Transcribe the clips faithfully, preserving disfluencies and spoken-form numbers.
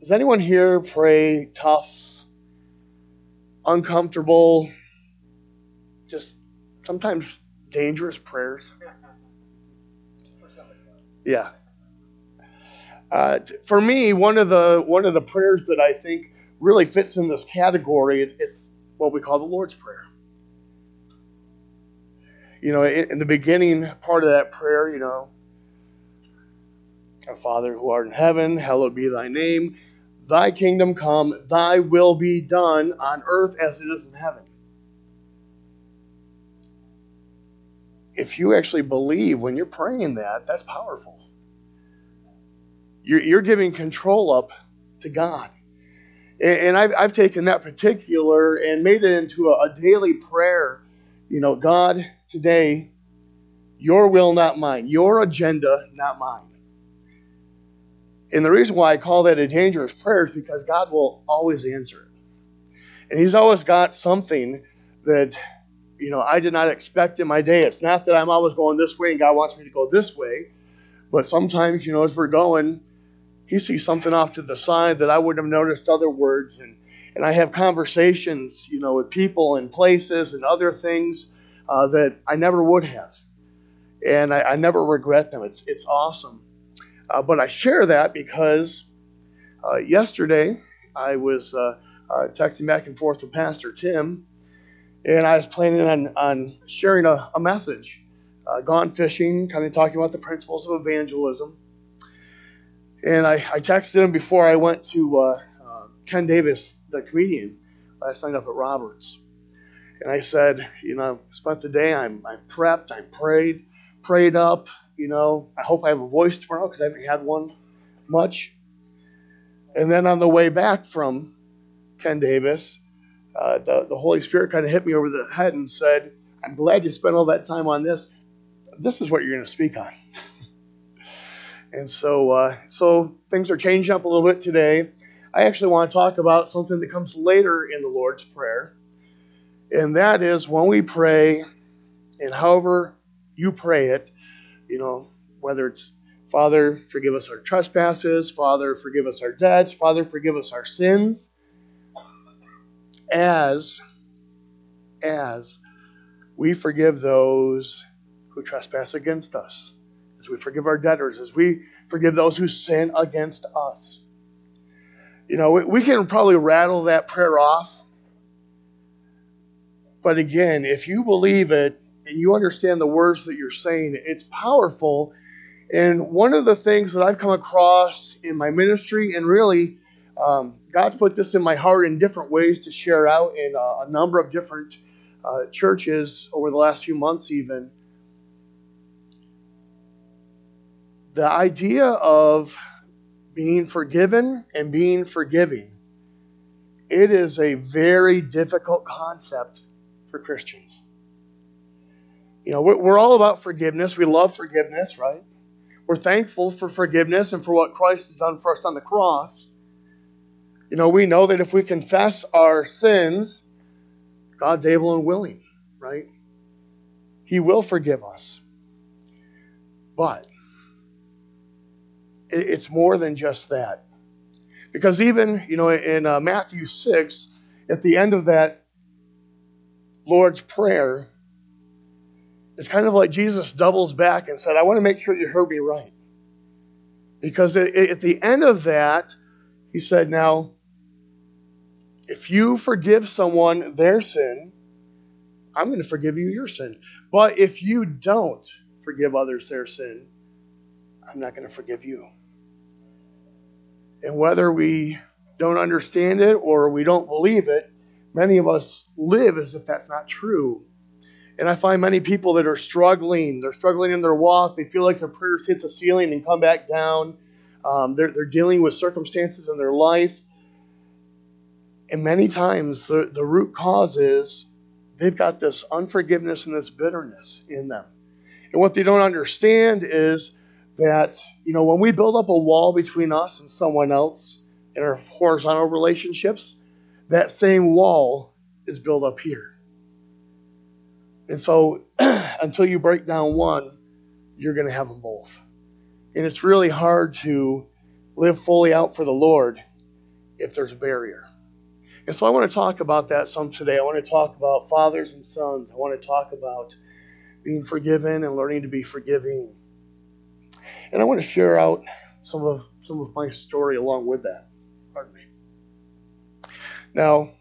Does anyone here pray tough, uncomfortable, just sometimes dangerous prayers? Yeah. Uh, for me, one of the one of the prayers that I think really fits in this category is, is what we call the Lord's Prayer. You know, in, in the beginning part of that prayer, you know, our Father who art in heaven, hallowed be thy name. Thy kingdom come, thy will be done on earth as it is in heaven. If you actually believe when you're praying that, that's powerful. You're, you're giving control up to God. And, and I've, I've taken that particular and made it into a, a daily prayer. You know, God, today, your will, not mine. Your agenda, not mine. And the reason why I call that a dangerous prayer is because God will always answer it. And he's always got something that, you know, I did not expect in my day. It's not that I'm always going this way and God wants me to go this way. But sometimes, you know, as we're going, he sees something off to the side that I wouldn't have noticed other words. And, and I have conversations, you know, with people and places and other things uh, that I never would have. And I, I never regret them. It's, it's awesome. Uh, but I share that because uh, yesterday I was uh, uh, texting back and forth with Pastor Tim, and I was planning on, on sharing a, a message, uh, gone fishing, kind of talking about the principles of evangelism. And I, I texted him before I went to uh, uh, Ken Davis, the comedian. I signed up at Roberts. And I said, you know, I spent the day, I'm, I'm prepped, I'm prayed, prayed up. You know, I hope I have a voice tomorrow because I haven't had one much. And then on the way back from Ken Davis, uh, the, the Holy Spirit kind of hit me over the head and said, I'm glad you spent all that time on this. This is what you're going to speak on. And so, uh, so things are changing up a little bit today. I actually want to talk about something that comes later in the Lord's Prayer. And that is when we pray, and however you pray it, you know, whether it's Father, forgive us our trespasses, Father, forgive us our debts, Father, forgive us our sins, as, as we forgive those who trespass against us, as we forgive our debtors, as we forgive those who sin against us. You know, we, we can probably rattle that prayer off, but again, if you believe it, and you understand the words that you're saying, it's powerful. And one of the things that I've come across in my ministry, and really, um, God's put this in my heart in different ways to share out in a, a number of different uh, churches over the last few months even. The idea of being forgiven and being forgiving, it is a very difficult concept for Christians. You know, we're all about forgiveness. We love forgiveness, right? We're thankful for forgiveness and for what Christ has done for us on the cross. You know, we know that if we confess our sins, God's able and willing, right? He will forgive us. But it's more than just that. Because even, you know, in uh, Matthew six, at the end of that Lord's Prayer, it's kind of like Jesus doubles back and said, I want to make sure you heard me right. Because at the end of that, he said, now, if you forgive someone their sin, I'm going to forgive you your sin. But if you don't forgive others their sin, I'm not going to forgive you. And whether we don't understand it or we don't believe it, many of us live as if that's not true. And I find many people that are struggling. They're struggling in their walk. They feel like their prayers hit the ceiling and come back down. Um, they're, they're dealing with circumstances in their life. And many times the, the root cause is they've got this unforgiveness and this bitterness in them. And what they don't understand is that, you know, when we build up a wall between us and someone else in our horizontal relationships, that same wall is built up here. And so until you break down one, you're going to have them both. And it's really hard to live fully out for the Lord if there's a barrier. And so I want to talk about that some today. I want to talk about fathers and sons. I want to talk about being forgiven and learning to be forgiving. And I want to share out some of some of my story along with that. Pardon me. Now,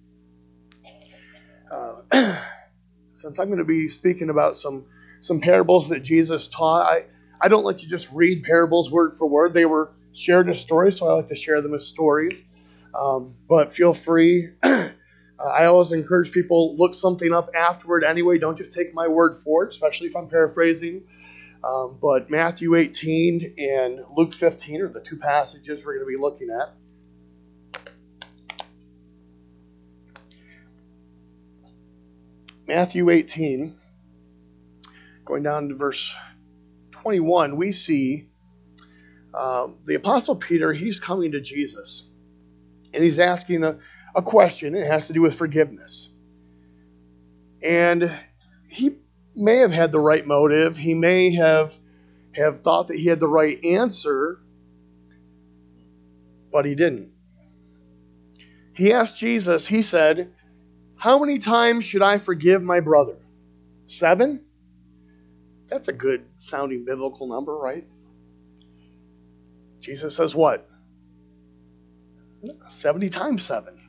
uh, since I'm going to be speaking about some some parables that Jesus taught, I, I don't like to just read parables word for word. They were shared as stories, so I like to share them as stories. Um, but feel free. uh, I always encourage people, look something up afterward anyway. Don't just take my word for it, especially if I'm paraphrasing. Um, but Matthew eighteen and Luke fifteen are the two passages we're going to be looking at. Matthew eighteen, going down to verse twenty-one, we see uh, the Apostle Peter, he's coming to Jesus. And he's asking a, a question. It has to do with forgiveness. And he may have had the right motive. He may have, have thought that he had the right answer, but he didn't. He asked Jesus, he said, how many times should I forgive my brother? Seven? That's a good sounding biblical number, right? Jesus says what? seventy times seven.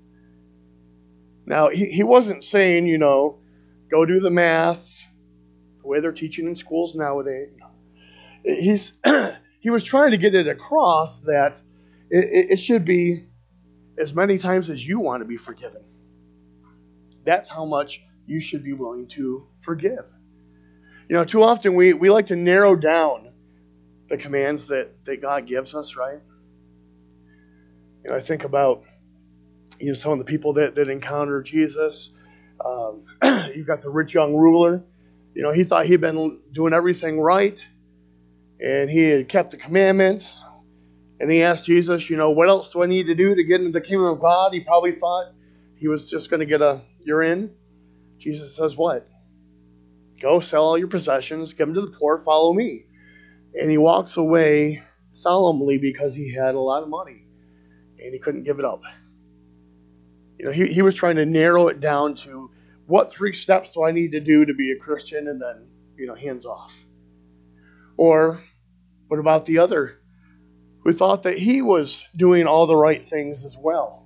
Now, he, he wasn't saying, you know, go do the math the way they're teaching in schools nowadays. He's he was trying to get it across that it, it should be as many times as you want to be forgiven. That's how much you should be willing to forgive. You know, too often we, we like to narrow down the commands that, that God gives us, right? You know, I think about, you know, some of the people that, that encounter Jesus. Um, you've got the rich young ruler. You know, he thought he'd been doing everything right, and he had kept the commandments. And he asked Jesus, you know, what else do I need to do to get into the kingdom of God? He probably thought he was just going to get a, you're in. Jesus says what? Go sell all your possessions, give them to the poor, follow me. And he walks away solemnly because he had a lot of money. And he couldn't give it up. You know, he, he was trying to narrow it down to what three steps do I need to do to be a Christian, and then, you know, hands off. Or what about the other who thought that he was doing all the right things as well?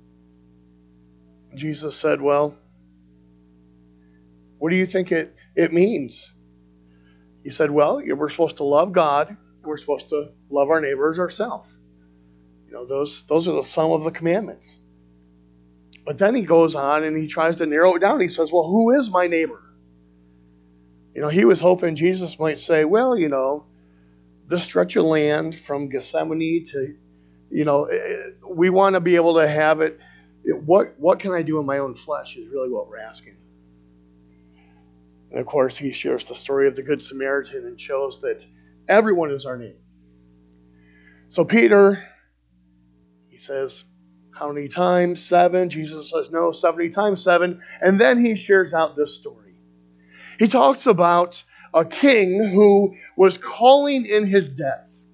Jesus said, well, what do you think it, it means? He said, well, we're supposed to love God, and we're supposed to love our neighbors ourselves. You know, those those are the sum of the commandments. But then he goes on and he tries to narrow it down. He says, well, who is my neighbor? You know, he was hoping Jesus might say, well, you know, this stretch of land from Gethsemane to, you know, we want to be able to have it. What, what can I do in my own flesh is really what we're asking. And of course, he shares the story of the Good Samaritan and shows that everyone is our neighbor. So Peter, he says, how many times? Seven. Jesus says, no, seventy times seven. And then he shares out this story. He talks about a king who was calling in his debts.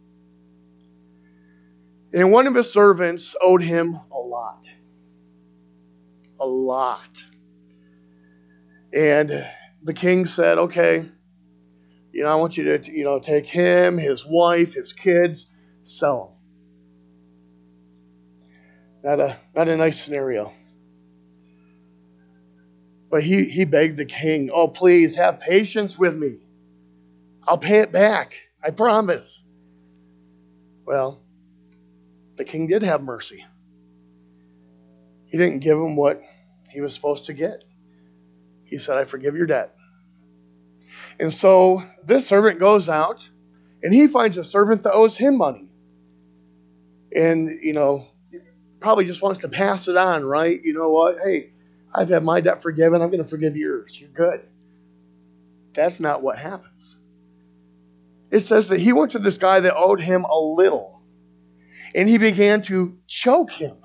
And one of his servants owed him a lot. A lot. And the king said, okay, you know, I want you to, you know, take him, his wife, his kids, sell them. Not a not a nice scenario. But he, he begged the king, oh, please have patience with me. I'll pay it back. I promise. Well, the king did have mercy. He didn't give him what he was supposed to get. He said, I forgive your debt. And so this servant goes out and he finds a servant that owes him money. And, you know, probably just wants to pass it on, right? You know what? Hey, I've had my debt forgiven. I'm going to forgive yours. You're good. That's not what happens. It says that he went to this guy that owed him a little, and he began to choke him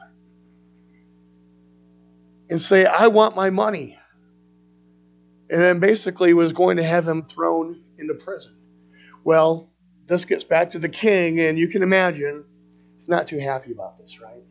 and say, I want my money. And then basically was going to have him thrown into prison. Well, this gets back to the king, and you can imagine He's not too happy about this, right?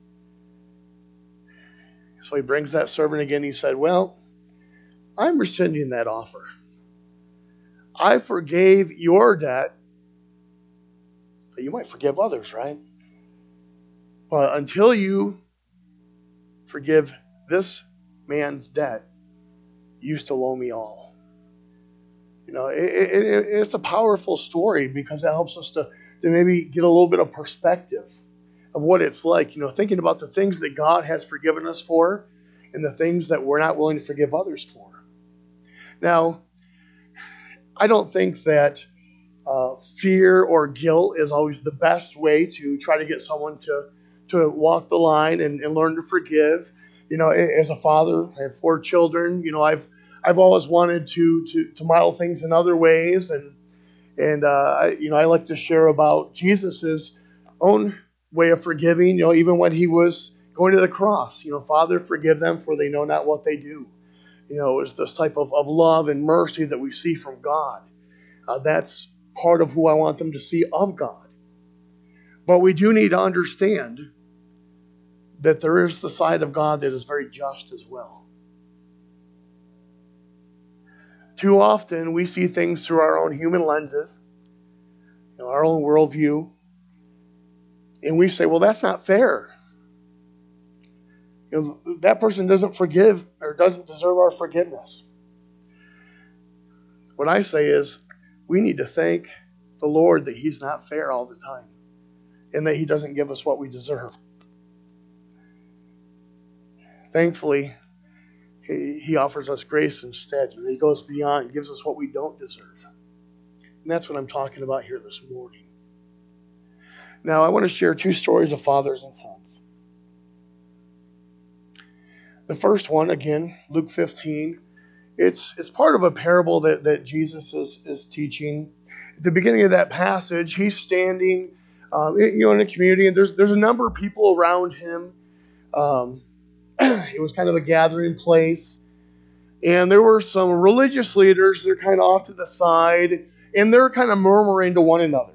So he brings that servant again. He said, well, I'm rescinding that offer. I forgave your debt, but you might forgive others, right? But until you forgive this man's debt, you still owe me all. You know, it, it, it's a powerful story because it helps us to, to maybe get a little bit of perspective of what it's like, you know, thinking about the things that God has forgiven us for and the things that we're not willing to forgive others for. Now, I don't think that uh, fear or guilt is always the best way to try to get someone to, to walk the line and, and learn to forgive. You know, as a father, I have four children. You know, I've I've always wanted to to, to model things in other ways, and and uh, I, you know, I like to share about Jesus's own way of forgiving. You know, even when he was going to the cross, you know, Father, forgive them, for they know not what they do. You know, it's this type of, of love and mercy that we see from God. Uh, that's part of who I want them to see of God. But we do need to understand that there is the side of God that is very just as well. Too often we see things through our own human lenses, you know, our own worldview, and we say, well, that's not fair. You know, that person doesn't forgive or doesn't deserve our forgiveness. What I say is, we need to thank the Lord that He's not fair all the time and that He doesn't give us what we deserve. Thankfully, He, he offers us grace instead. And He goes beyond, gives us what we don't deserve. And that's what I'm talking about here this morning. Now, I want to share two stories of fathers and sons. The first one, again, Luke fifteen. It's it's part of a parable that, that Jesus is, is teaching. At the beginning of that passage, he's standing um, you know, in a community, and there's, there's a number of people around him. Um, it was kind of a gathering place. And there were some religious leaders. They're kind of off to the side, and they're kind of murmuring to one another.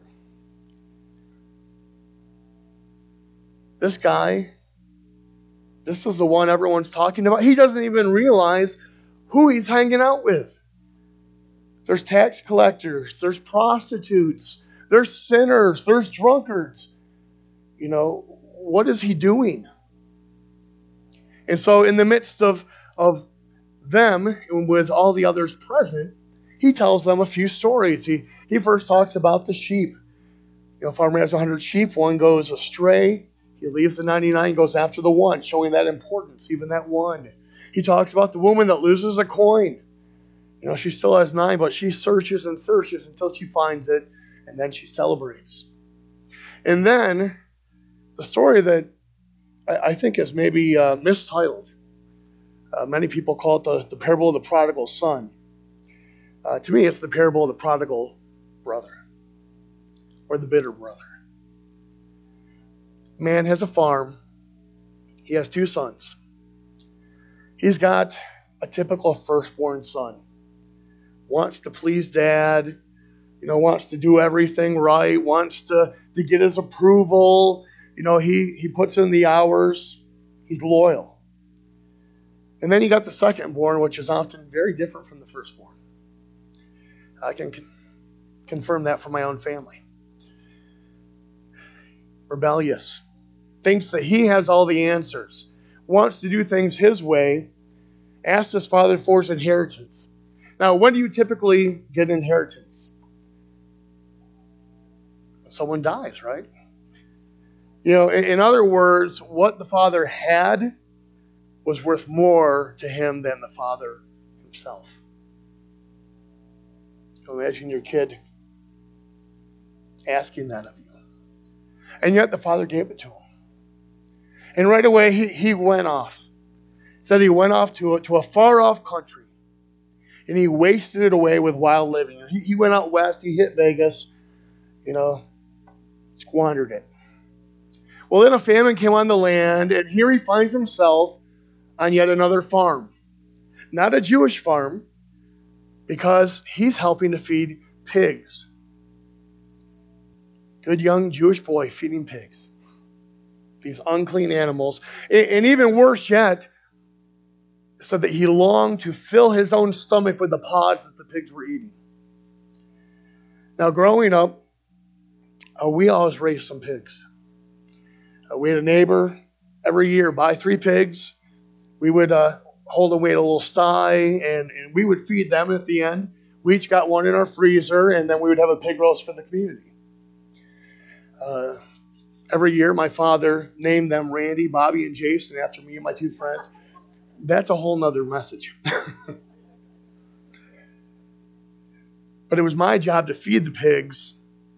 This guy, this is the one everyone's talking about. He doesn't even realize who he's hanging out with. There's tax collectors, there's prostitutes, there's sinners, there's drunkards. You know, what is he doing? And so in the midst of, of them, and with all the others present, he tells them a few stories. He, he first talks about the sheep. You know, a farmer has one hundred sheep, one goes astray. He leaves the ninety-nine, goes after the one, showing that importance, even that one. He talks about the woman that loses a coin. You know, she still has nine, but she searches and searches until she finds it, and then she celebrates. And then, the story that I, I think is maybe uh, mistitled. Uh, many people call it the, the parable of the prodigal son. Uh, to me, it's the parable of the prodigal brother, or the bitter brother. Man has a farm. He has two sons. He's got a typical firstborn son. Wants to please dad, you know, wants to do everything right, wants to, to get his approval. You know, he, he puts in the hours. He's loyal. And then you got the secondborn, which is often very different from the firstborn. I can con- confirm that from my own family. Rebellious. Thinks that he has all the answers. Wants to do things his way. Asks his father for his inheritance. Now, when do you typically get inheritance? When someone dies, right? You know, in, in other words, what the father had was worth more to him than the father himself. So imagine your kid asking that of you. And yet the father gave it to him. And right away he, he went off. Said he went off to a, to a far off country. And he wasted it away with wild living. He, he went out west, he hit Vegas, you know, squandered it. Well, then a famine came on the land, and here he finds himself on yet another farm. Not a Jewish farm, because he's helping to feed pigs. Good young Jewish boy feeding pigs. these unclean animals. And even worse yet, said that he longed to fill his own stomach with the pods that the pigs were eating. Now, growing up, uh, we always raised some pigs. Uh, we had a neighbor every year buy three pigs. We would uh, hold them, we had a little sty, and, and we would feed them. At the end, we each got one in our freezer, and then we would have a pig roast for the community. Uh, every year, my father named them Randy, Bobby, and Jason after me and my two friends. That's a whole nother message. But it was my job to feed the pigs.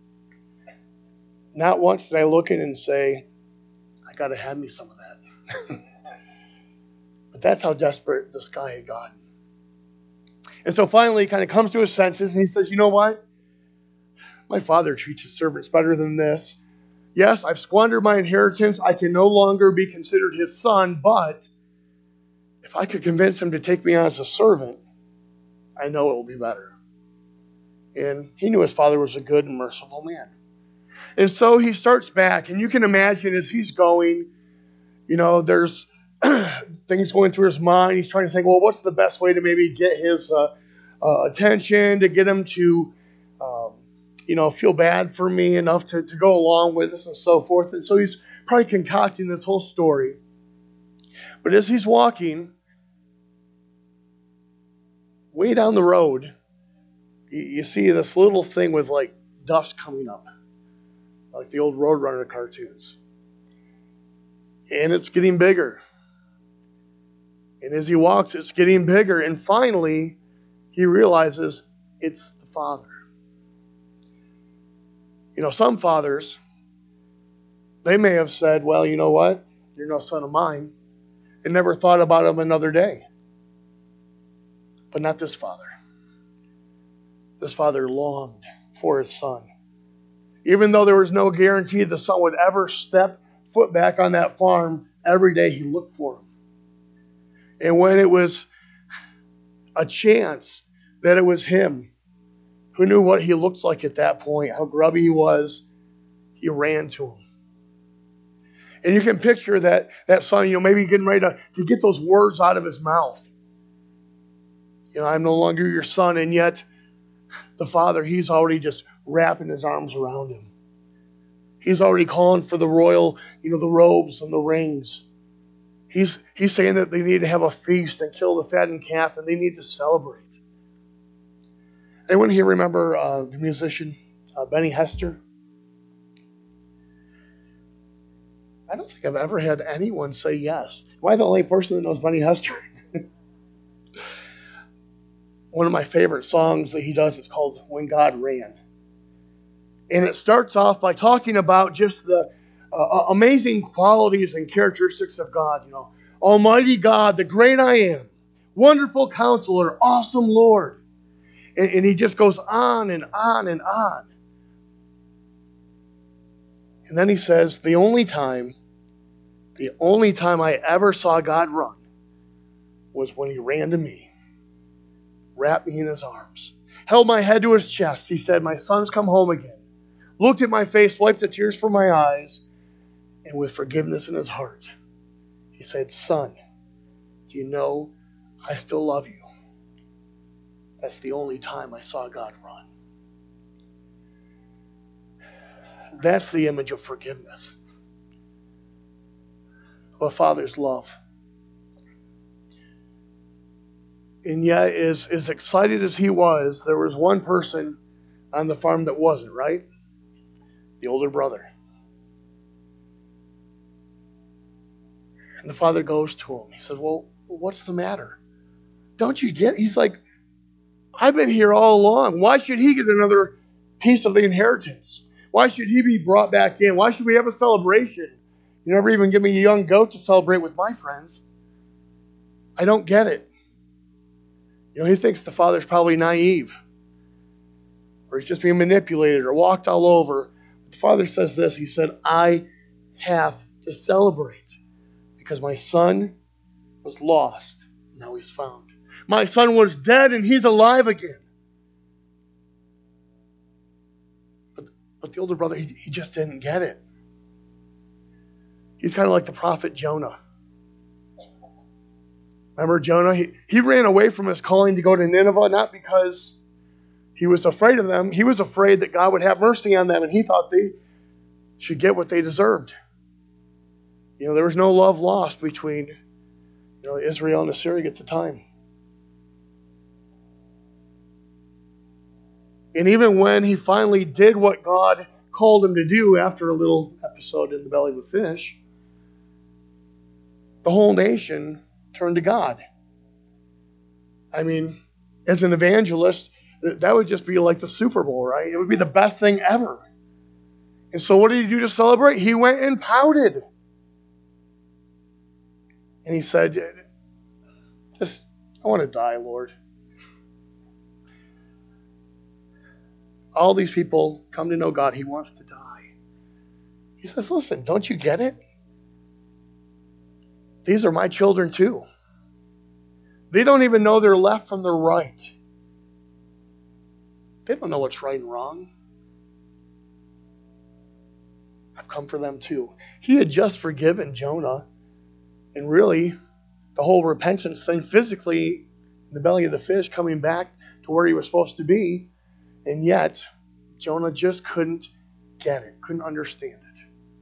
Not once did I look in and say, I got to have me some of that. But that's how desperate this guy had gotten. And so finally he kind of comes to his senses and he says, you know what? My father treats his servants better than this. Yes, I've squandered my inheritance. I can no longer be considered his son, but if I could convince him to take me on as a servant, I know it will be better. And he knew his father was a good and merciful man. And so he starts back, and you can imagine as he's going, you know, there's things going through his mind. He's trying to think, well, what's the best way to maybe get his uh, uh, attention, to get him to, um, you know, feel bad for me enough to, to go along with us and so forth. And so he's probably concocting this whole story. But as he's walking, way down the road, you, you see this little thing with like dust coming up, like the old Roadrunner cartoons. And it's getting bigger. And as he walks, it's getting bigger. And finally, he realizes it's the Father. You know, some fathers, they may have said, well, you know what? You're no son of mine. And never thought about him another day. But not this father. This father longed for his son. Even though there was no guarantee the son would ever step foot back on that farm, every day he looked for him. And when it was a chance that it was him, who knew what he looked like at that point, how grubby he was, he ran to him. And you can picture that, that son, you know, maybe getting ready to, to get those words out of his mouth. You know, I'm no longer your son, and yet the father, he's already just wrapping his arms around him. He's already calling for the royal, you know, the robes and the rings. He's he's saying that they need to have a feast and kill the fattened calf, and they need to celebrate. Anyone here remember uh, the musician uh, Benny Hester? I don't think I've ever had anyone say yes. Am I the only person that knows Benny Hester? One of my favorite songs that he does is called When God Ran. And it starts off by talking about just the uh, amazing qualities and characteristics of God. You know, Almighty God, the great I am, wonderful Counselor, awesome Lord. And, and he just goes on and on and on. And then he says, the only time, the only time I ever saw God run was when he ran to me, wrapped me in his arms, held my head to his chest. He said, my son's come home again. Looked at my face, wiped the tears from my eyes, and with forgiveness in his heart, he said, son, do you know I still love you? That's the only time I saw God run. That's the image of forgiveness, of a father's love. And yet, as, as excited as he was, there was one person on the farm that wasn't, right? The older brother. And the father goes to him. He says, well, what's the matter? Don't you get? He's like, I've been here all along. Why should he get another piece of the inheritance? Why should he be brought back in? Why should we have a celebration? You never even give me a young goat to celebrate with my friends. I don't get it. You know, he thinks the father's probably naive, or he's just being manipulated or walked all over. But the father says this. He said, I have to celebrate because my son was lost. Now he's found. My son was dead and he's alive again. But, but the older brother, he, he just didn't get it. He's kind of like the prophet Jonah. Remember Jonah? He, he ran away from his calling to go to Nineveh, not because he was afraid of them. He was afraid that God would have mercy on them, and he thought they should get what they deserved. You know, there was no love lost between, you know, Israel and Assyria at the time. And even when he finally did what God called him to do after a little episode in the belly of a fish, the whole nation turned to God. I mean, as an evangelist, that would just be like the Super Bowl, right? It would be the best thing ever. And so what did he do to celebrate? He went and pouted. And he said, just, I want to die, Lord. All these people come to know God. He wants to die. He says, listen, don't you get it? These are my children too. They don't even know their left from their right. They don't know what's right and wrong. I've come for them too. He had just forgiven Jonah. And really, the whole repentance thing, physically, in the belly of the fish, coming back to where he was supposed to be. And yet, Jonah just couldn't get it, couldn't understand it.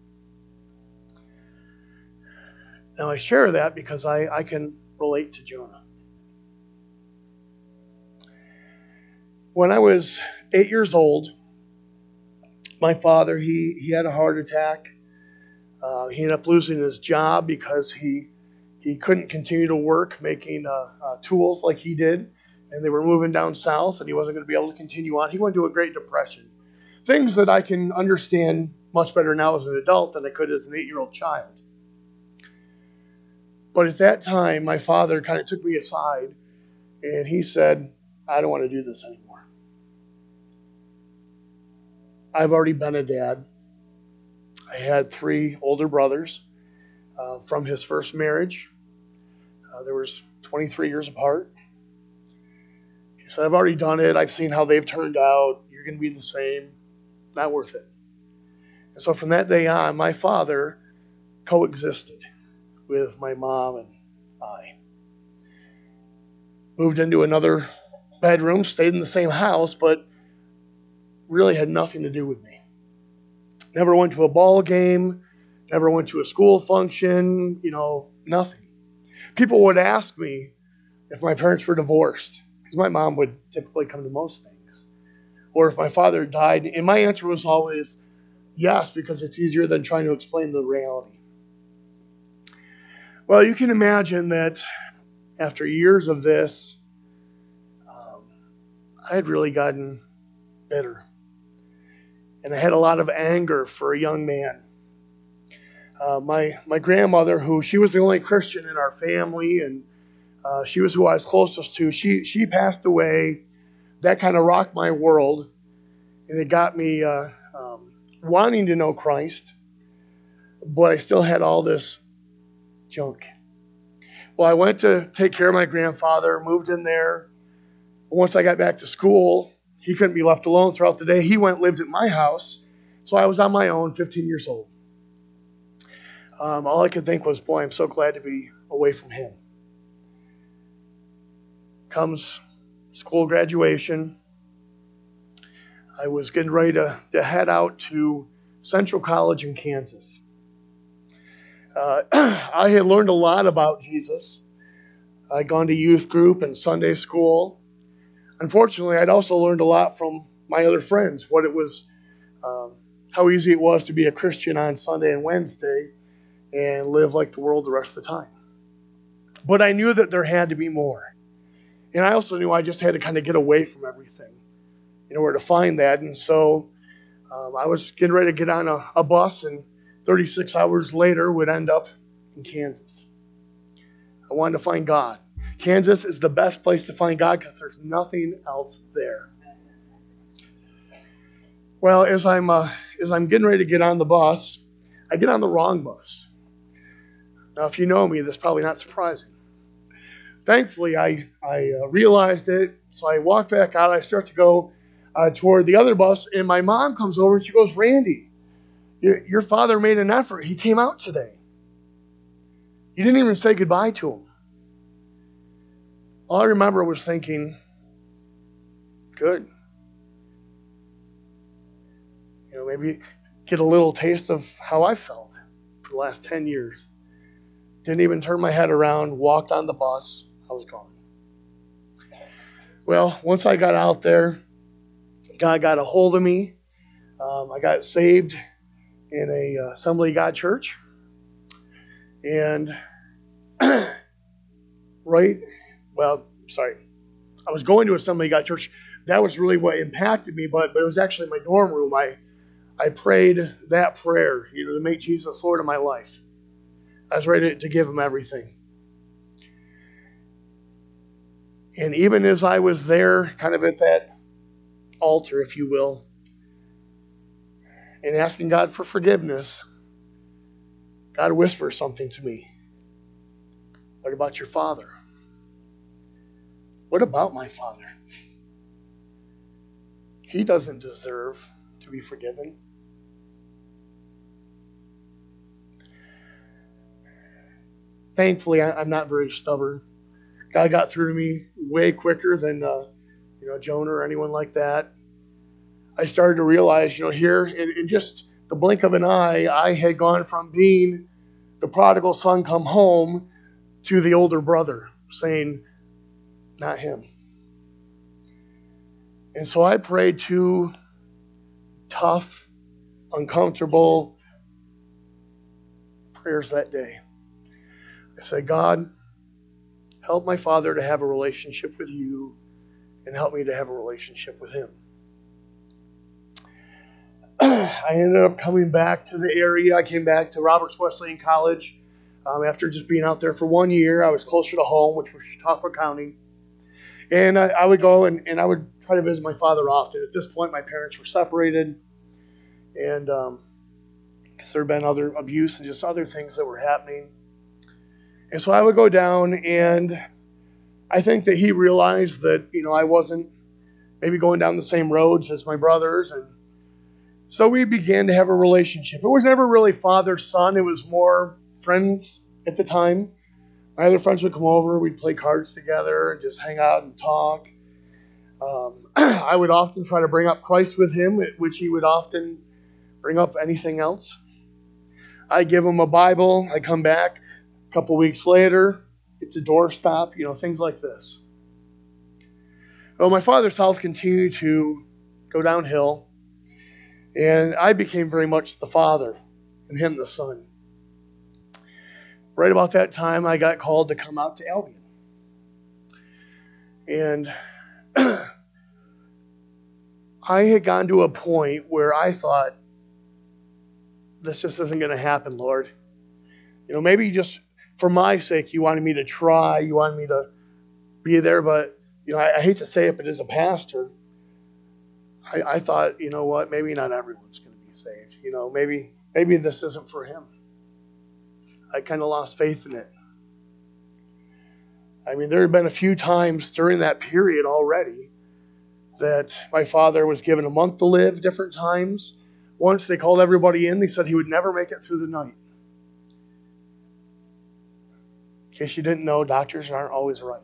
Now, I share that because I, I can relate to Jonah. When I was eight years old, my father, he, he had a heart attack. Uh, he ended up losing his job because he he couldn't continue to work making uh, uh, tools like he did. And they were moving down south, and he wasn't going to be able to continue on. He went through a Great Depression. Things that I can understand much better now as an adult than I could as an eight-year-old child. But at that time, my father kind of took me aside, and he said, I don't want to do this anymore. I've already been a dad. I had three older brothers uh, from his first marriage. Uh, there was twenty-three years apart. He said, I've already done it. I've seen how they've turned out. You're going to be the same. Not worth it. And so from that day on, my father coexisted with my mom and I. Moved into another bedroom, stayed in the same house, but really had nothing to do with me. Never went to a ball game, never went to a school function, you know, nothing. People would ask me if my parents were divorced, because my mom would typically come to most things. Or if my father died, and my answer was always yes, because it's easier than trying to explain the reality. Well, you can imagine that after years of this, um, I had really gotten bitter. And I had a lot of anger for a young man. Uh, my my grandmother, who she was the only Christian in our family, and uh, she was who I was closest to, she she passed away. That kind of rocked my world, and it got me uh, um, wanting to know Christ, but I still had all this junk. Well, I went to take care of my grandfather, moved in there. Once I got back to school, he couldn't be left alone throughout the day. He went and lived at my house, so I was on my own, fifteen years old. Um, all I could think was, boy, I'm so glad to be away from him. Comes school graduation. I was getting ready to, to head out to Central College in Kansas. Uh, I had learned a lot about Jesus. I'd gone to youth group and Sunday school. Unfortunately, I'd also learned a lot from my other friends, what it was, um, how easy it was to be a Christian on Sunday and Wednesday and live like the world the rest of the time. But I knew that there had to be more. And I also knew I just had to kind of get away from everything in order to find that. And so um, I was getting ready to get on a, a bus, and thirty-six hours later would end up in Kansas. I wanted to find God. Kansas is the best place to find God because there's nothing else there. Well, as I'm uh, as I'm getting ready to get on the bus, I get on the wrong bus. Now, if you know me, that's probably not surprising. Thankfully, I, I uh, realized it, so I walk back out. I start to go uh, toward the other bus, and my mom comes over, and she goes, Randy, your, your father made an effort. He came out today. You didn't even say goodbye to him. All I remember was thinking, good. You know, maybe get a little taste of how I felt for the last ten years. Didn't even turn my head around, walked on the bus. I was gone. Well, once I got out there, God got a hold of me. Um, I got saved in a uh, Assembly of God church. And right, well, sorry. I was going to Assembly of God church. That was really what impacted me, but, but it was actually my dorm room. I I prayed that prayer, you know, to make Jesus Lord of my life. I was ready to, to give him everything. And even as I was there, kind of at that altar, if you will, and asking God for forgiveness, God whispers something to me. What about your father? What about my father? He doesn't deserve to be forgiven. Thankfully, I'm not very stubborn. God got through to me way quicker than uh, you know Jonah or anyone like that. I started to realize, you know, here in, in just the blink of an eye, I had gone from being the prodigal son come home to the older brother saying, not him. And so I prayed two tough, uncomfortable prayers that day. I said, God, help my father to have a relationship with you and help me to have a relationship with him. I ended up coming back to the area. I came back to Roberts Wesleyan College um, after just being out there for one year. I was closer to home, which was Chautauqua County. And I, I would go and, and I would try to visit my father often. At this point, my parents were separated. And um, because there had been other abuse and just other things that were happening. And so I would go down, and I think that he realized that, you know, I wasn't maybe going down the same roads as my brothers. And so we began to have a relationship. It was never really father-son. It was more friends at the time. My other friends would come over. We'd play cards together and just hang out and talk. Um, I would often try to bring up Christ with him, which he would often bring up anything else. I give him a Bible. I come back a couple weeks later. It's a doorstop, you know, things like this. Well, my father's health continued to go downhill, and I became very much the father and him the son. Right about that time, I got called to come out to Albion. And I had gotten to a point where I thought, this just isn't going to happen, Lord. You know, maybe just for my sake, you wanted me to try, you wanted me to be there, but, you know, I, I hate to say it, but as a pastor, I, I thought, you know what, maybe not everyone's going to be saved. You know, maybe maybe this isn't for him. I kind of lost faith in it. I mean, there had been a few times during that period already that my father was given a month to live different times. Once they called everybody in, they said he would never make it through the night. In case you didn't know, doctors aren't always right.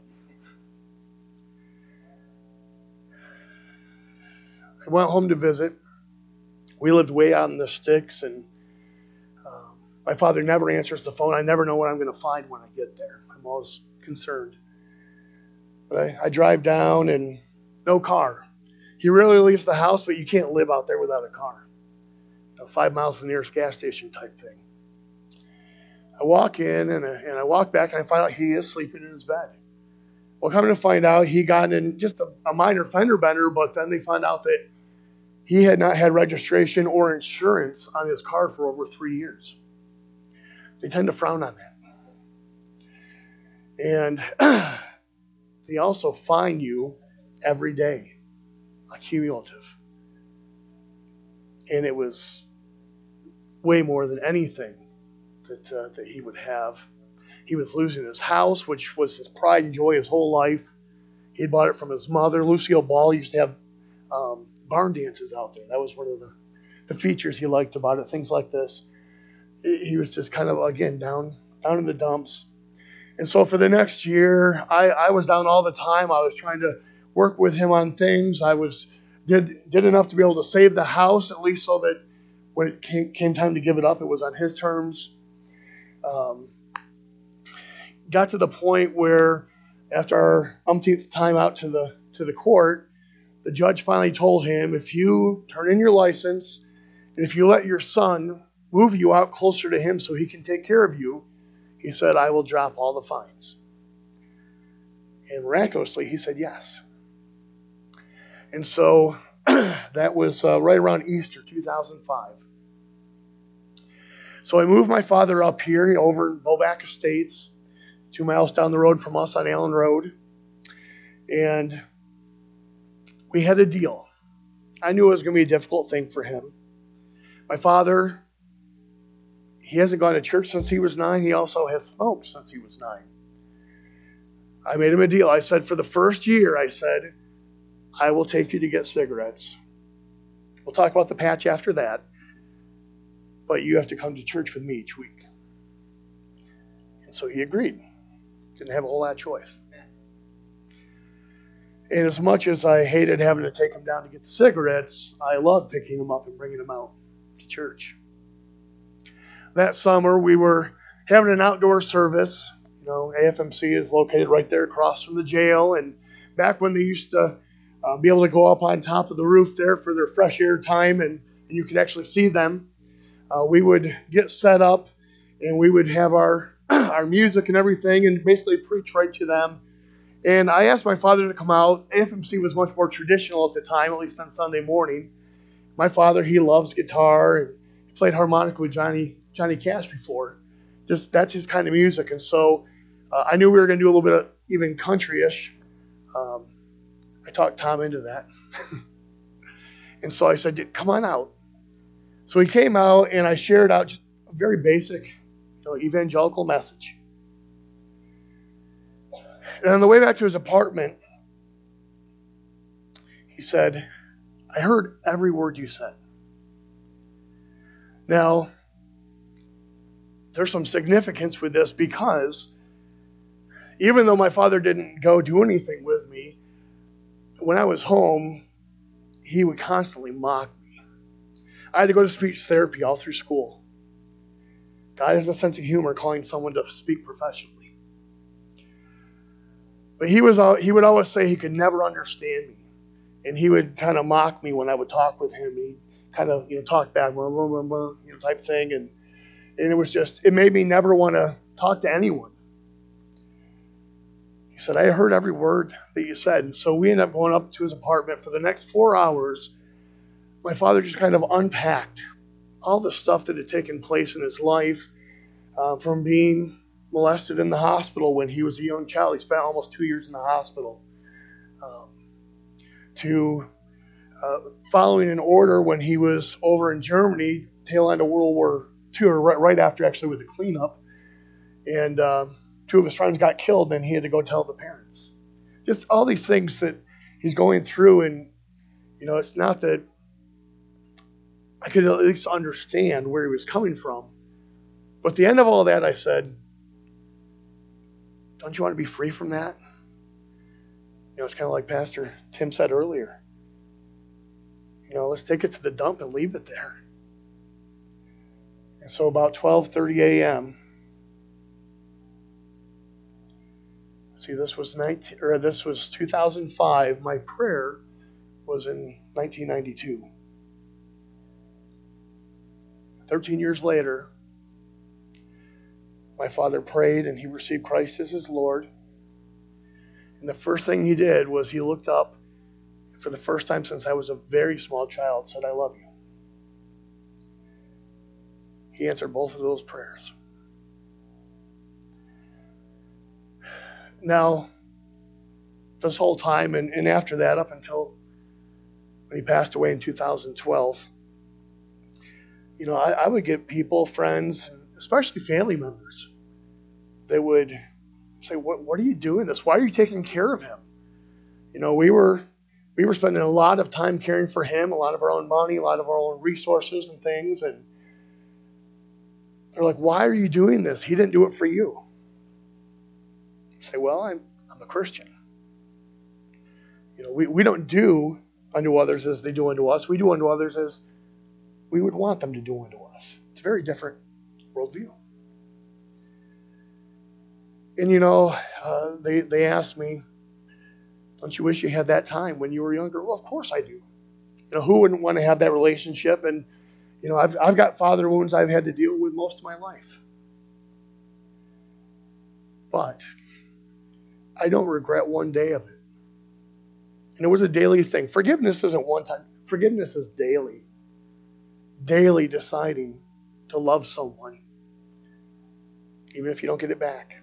I went home to visit. We lived way out in the sticks, and um, my father never answers the phone. I never know what I'm going to find when I get there. I'm always concerned. But I, I drive down, and no car. He rarely leaves the house, but you can't live out there without a car. You know, five miles to the nearest gas station type thing. I walk in, and, and I walk back, and I find out he is sleeping in his bed. Well, coming to find out, he got in just a, a minor fender bender, but then they found out that he had not had registration or insurance on his car for over three years. They tend to frown on that. And they also fine you every day, a cumulative. And it was way more than anything that uh, that he would have. He was losing his house, which was his pride and joy his whole life. He had bought it from his mother. Lucille Ball used to have um, barn dances out there. That was one of the, the features he liked about it, things like this. He was just kind of, again, down down in the dumps. And so for the next year, I, I was down all the time. I was trying to work with him on things. I was did did enough to be able to save the house, at least so that when it came, came time to give it up, it was on his terms. Um, got to the point where after our umpteenth time out to the to the court, the judge finally told him, if you turn in your license and if you let your son move you out closer to him so he can take care of you, he said, I will drop all the fines. And miraculously, he said yes. And so that was uh, right around Easter two thousand five. So I moved my father up here over in Boback Estates, two miles down the road from us on Allen Road. And we had a deal. I knew it was going to be a difficult thing for him. My father, he hasn't gone to church since he was nine. He also has smoked since he was nine. I made him a deal. I said, for the first year, I said, I will take you to get cigarettes. We'll talk about the patch after that. But you have to come to church with me each week. And so he agreed. Didn't have a whole lot of choice. And as much as I hated having to take him down to get the cigarettes, I loved picking him up and bringing him out to church. That summer, we were having an outdoor service. You know, A F M C is located right there across from the jail. And back when they used to uh, be able to go up on top of the roof there for their fresh air time, and, and you could actually see them, uh, we would get set up and we would have our our music and everything and basically preach right to them. And I asked my father to come out. A F M C was much more traditional at the time, at least on Sunday morning. My father, he loves guitar and he played harmonica with Johnny Johnny Cash before. Just that's his kind of music. And so uh, I knew we were going to do a little bit of even country-ish. Um, I talked Tom into that. And so I said, come on out. So he came out and I shared out just a very basic, you know, evangelical message. And on the way back to his apartment, he said, I heard every word you said. Now, there's some significance with this because even though my father didn't go do anything with me, when I was home, he would constantly mock me. I had to go to speech therapy all through school. God has a sense of humor calling someone to speak professionally. But he was he would always say he could never understand me. And he would kind of mock me when I would talk with him. He kind of, you know, talk back, blah, blah, blah, blah, you know, type thing. And, and it was just, it made me never want to talk to anyone. He said, I heard every word that you said. And so we ended up going up to his apartment for the next four hours. My father just kind of unpacked all the stuff that had taken place in his life, uh, from being molested in the hospital when he was a young child. He spent almost two years in the hospital. Um, to uh, following an order when he was over in Germany, tail end of World War Two, or right, right after actually with the cleanup. And uh, two of his friends got killed, and he had to go tell the parents. Just all these things that he's going through, and, you know, it's not that I could at least understand where he was coming from. But at the end of all that, I said, don't you want to be free from that? You know, it's kind of like Pastor Tim said earlier. You know, let's take it to the dump and leave it there. And so about twelve thirty a.m., see, this was nineteen, or this was two thousand five. My prayer was in nineteen ninety-two. Thirteen years later, my father prayed and he received Christ as his Lord. And the first thing he did was he looked up, and for the first time since I was a very small child, said, I love you. He answered both of those prayers. Now, this whole time, and, and after that, up until when he passed away in two thousand twelve, you know, I, I would get people, friends, especially family members, that would say, what, what are you doing this? Why are you taking care of him? You know, we were we were spending a lot of time caring for him, a lot of our own money, a lot of our own resources and things. And They're like, why are you doing this? He didn't do it for you. You say, well, I'm, I'm a Christian. You know, we, we don't do unto others as they do unto us. We do unto others as we would want them to do unto us. It's a very different worldview. And, you know, uh, they, they asked me, don't you wish you had that time when you were younger? Well, of course I do. You know, who wouldn't want to have that relationship? And, you know, I've, I've got father wounds I've had to deal with most of my life. But I don't regret one day of it. And it was a daily thing. Forgiveness isn't one time. Forgiveness is daily. Daily deciding to love someone, even if you don't get it back.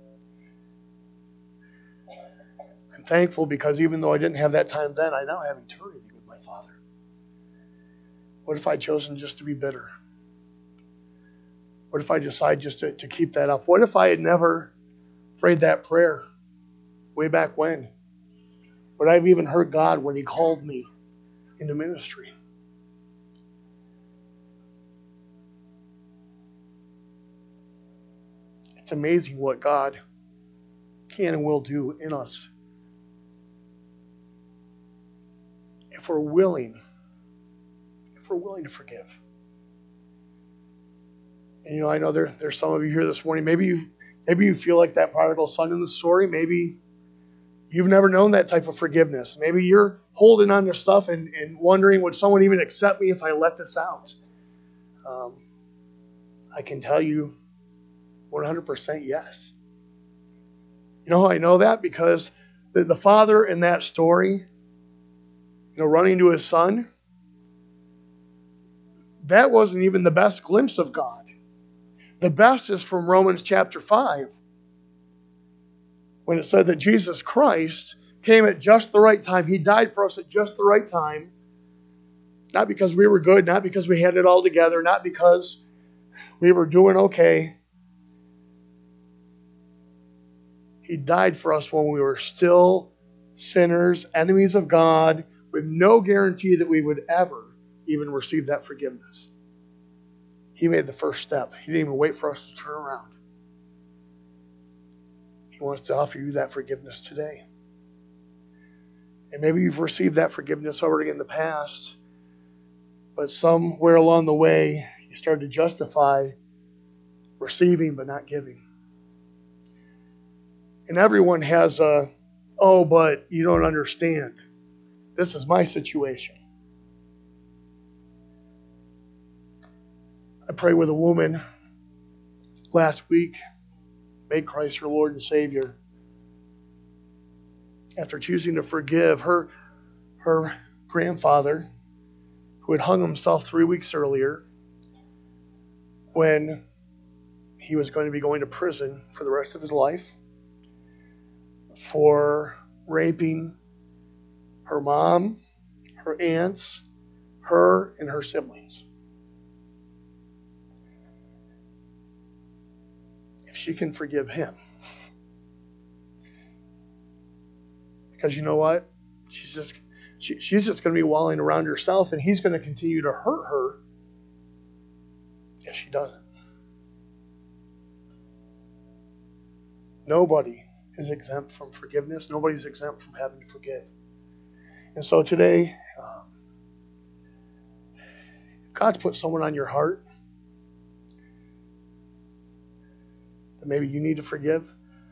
I'm thankful because even though I didn't have that time then, I now have eternity with my Father. What if I'd chosen just to be bitter? What if I decide just to, to keep that up? What if I had never prayed that prayer way back when? Would I have even heard God when He called me into ministry? It's amazing what God can and will do in us if we're willing, if we're willing to forgive. And you know, I know there, there's some of you here this morning. Maybe you, maybe you feel like that prodigal son in the story. Maybe you've never known that type of forgiveness. Maybe you're holding on to stuff and, and wondering, would someone even accept me if I let this out? Um, I can tell you one hundred percent yes. You know how I know that? Because the, the father in that story, you know, running to his son, that wasn't even the best glimpse of God. The best is from Romans chapter five, when it said that Jesus Christ came at just the right time. He died for us at just the right time. Not because we were good, not because we had it all together, not because we were doing okay. He died for us when we were still sinners, enemies of God, with no guarantee that we would ever even receive that forgiveness. He made the first step. He didn't even wait for us to turn around. He wants to offer you that forgiveness today. And maybe you've received that forgiveness already in the past, but somewhere along the way, you started to justify receiving but not giving. And everyone has a, oh, but you don't understand. This is my situation. I prayed with a woman last week, made Christ her Lord and Savior. After choosing to forgive her, her grandfather, who had hung himself three weeks earlier, when he was going to be going to prison for the rest of his life, for raping her mom, her aunts, her and her siblings. If she can forgive him. Because you know what? She's just she, she's just going to be walling around herself, and he's going to continue to hurt her if she doesn't. Nobody is exempt from forgiveness. Nobody's exempt from having to forgive. And so today, um, God's put someone on your heart that maybe you need to forgive.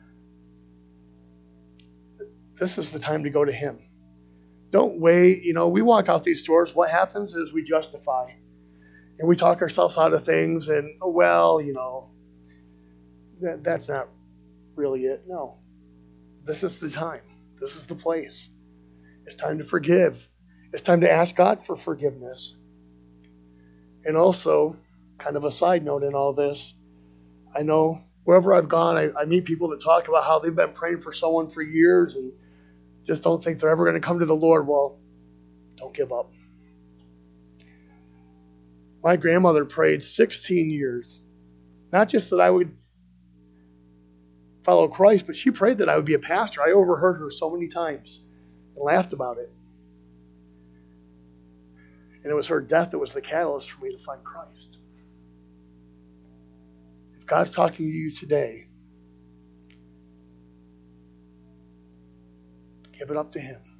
This is the time to go to Him. Don't wait. You know, we walk out these doors. What happens is we justify. And we talk ourselves out of things. And, oh, well, you know, that, that's not really it. No. This is the time. This is the place. It's time to forgive. It's time to ask God for forgiveness. And also, kind of a side note in all this, I know wherever I've gone, I, I meet people that talk about how they've been praying for someone for years and just don't think they're ever going to come to the Lord. Well, don't give up. My grandmother prayed sixteen years. Not just that I would follow Christ, but she prayed that I would be a pastor. I overheard her so many times and laughed about it. And it was her death that was the catalyst for me to find Christ. If God's talking to you today, give it up to Him.